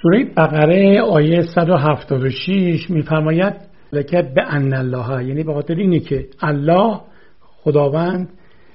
سوره بقره آیه 176 میفرماید لکت به ان الله، یعنی به خاطر اینه که الله خداوند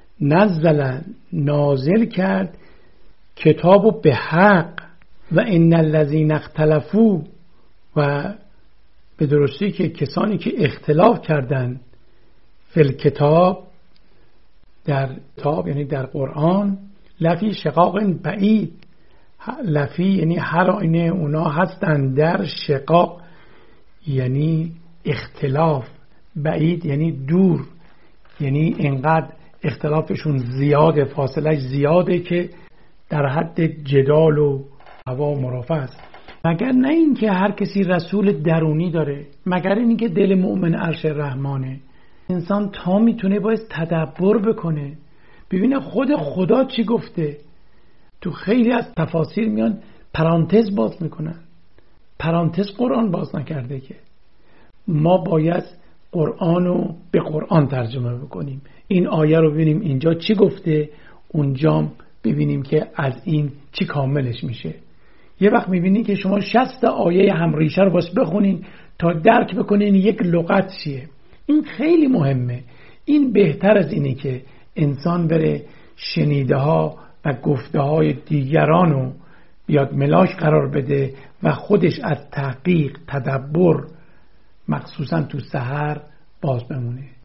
نازل کرد کتابو به حق و ان الذین اختلفوا، و به درستی که کسانی که اختلاف کردن فی الکتاب، در کتاب یعنی در قرآن، لفی شقاق بعید، لفی یعنی هر آینه اونا هستن در شقاق یعنی اختلاف، بعید یعنی دور، یعنی انقدر اختلافشون زیاده، فاصله زیاده که در حد جدال و هوا و مرافعه است. مگر نه این که هر کسی رسول درونی داره، مگر این که دل مؤمن عرش رحمانه. انسان تا میتونه باید تدبر بکنه، ببینه خود خدا چی گفته. تو خیلی از تفاسیر میان پرانتز باز میکنن، پرانتز قرآن باز نکرده که ما باید قرآن رو به قرآن ترجمه بکنیم. این آیه رو ببینیم اینجا چی گفته، اونجا ببینیم که از این چی کاملش میشه. یه وقت میبینید که شما 60 آیه همریشه رو باید بخونین تا درک بکنین یک لغت چیه. این خیلی مهمه. این بهتر از اینه که انسان بره شنیده ها و گفته های دیگران رو بیاد ملاک قرار بده و خودش از تحقیق تدبر مخصوصا تو سحر باز بمونه.